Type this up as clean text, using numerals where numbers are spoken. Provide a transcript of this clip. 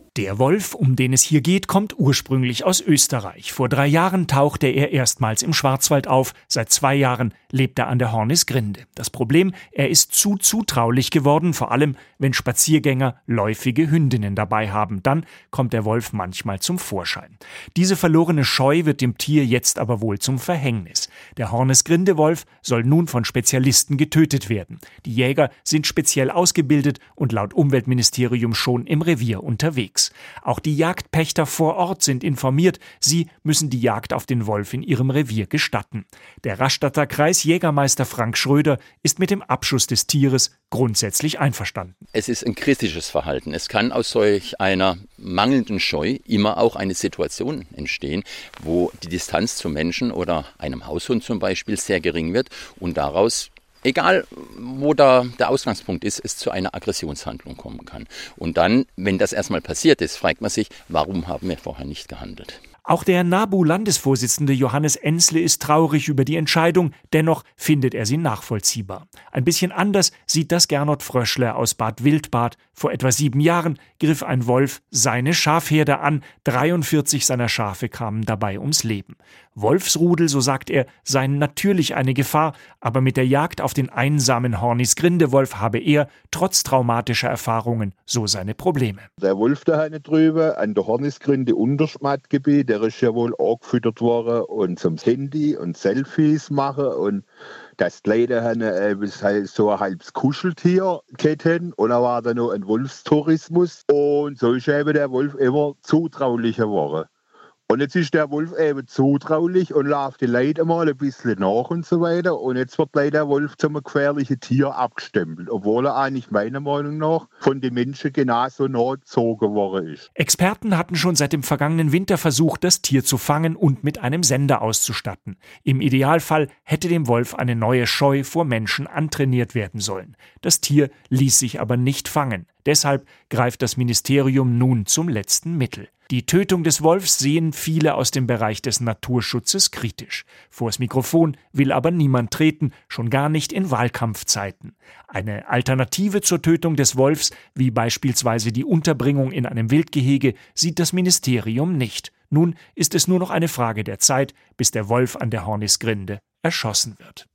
Der Wolf, um den es hier geht, kommt ursprünglich aus Österreich. Vor 3 Jahren tauchte er erstmals im Schwarzwald auf. Seit 2 Jahren lebt er an der Hornisgrinde. Das Problem, er ist zu zutraulich geworden, vor allem wenn Spaziergänger läufige Hündinnen dabei haben. Dann kommt der Wolf manchmal zum Vorschein. Diese verlorene Scheu wird dem Tier jetzt aber wohl zum Verhängnis. Der Hornisgrindewolf soll nun von Spezialisten getötet werden. Die Jäger sind speziell ausgebildet und laut Umweltministerium schon im Revier unterwegs. Auch die Jagdpächter vor Ort sind informiert. Sie müssen die Jagd auf den Wolf in ihrem Revier gestatten. Der Rastatter Kreisjägermeister Frank Schröder ist mit dem Abschuss des Tieres grundsätzlich einverstanden. Es ist ein kritisches Verhalten. Es kann aus solch einer mangelnden Scheu immer auch eine Situation entstehen, wo die Distanz zum Menschen oder einem Haushund zum Beispiel sehr gering wird und daraus, egal wo da der Ausgangspunkt ist, es zu einer Aggressionshandlung kommen kann. Und dann, wenn das erstmal passiert ist, fragt man sich, warum haben wir vorher nicht gehandelt? Auch der NABU-Landesvorsitzende Johannes Ensle ist traurig über die Entscheidung, dennoch findet er sie nachvollziehbar. Ein bisschen anders sieht das Gernot Fröschler aus Bad Wildbad. Vor etwa 7 Jahren griff ein Wolf seine Schafherde an, 43 seiner Schafe kamen dabei ums Leben. Wolfsrudel, so sagt er, seien natürlich eine Gefahr, aber mit der Jagd auf den einsamen Hornisgrindewolf habe er, trotz traumatischer Erfahrungen, so seine Probleme. Der Wolf da drüben an der Hornisgrinde Unterschmattgebiet, der ist ja wohl angefüttert worden und zum Handy und Selfies machen und das die Leute haben so ein halbes Kuscheltier gehabt und dann war da noch ein Wolfstourismus und so ist eben der Wolf immer zutraulicher geworden. Und jetzt ist der Wolf eben zutraulich und läuft die Leute mal ein bisschen nach und so weiter. Und jetzt wird leider der Wolf zum gefährlichen Tier abgestempelt, obwohl er eigentlich meiner Meinung nach von den Menschen genauso nachgezogen worden ist. Experten hatten schon seit dem vergangenen Winter versucht, das Tier zu fangen und mit einem Sender auszustatten. Im Idealfall hätte dem Wolf eine neue Scheu vor Menschen antrainiert werden sollen. Das Tier ließ sich aber nicht fangen. Deshalb greift das Ministerium nun zum letzten Mittel. Die Tötung des Wolfs sehen viele aus dem Bereich des Naturschutzes kritisch. Vors Mikrofon will aber niemand treten, schon gar nicht in Wahlkampfzeiten. Eine Alternative zur Tötung des Wolfs, wie beispielsweise die Unterbringung in einem Wildgehege, sieht das Ministerium nicht. Nun ist es nur noch eine Frage der Zeit, bis der Wolf an der Hornisgrinde erschossen wird.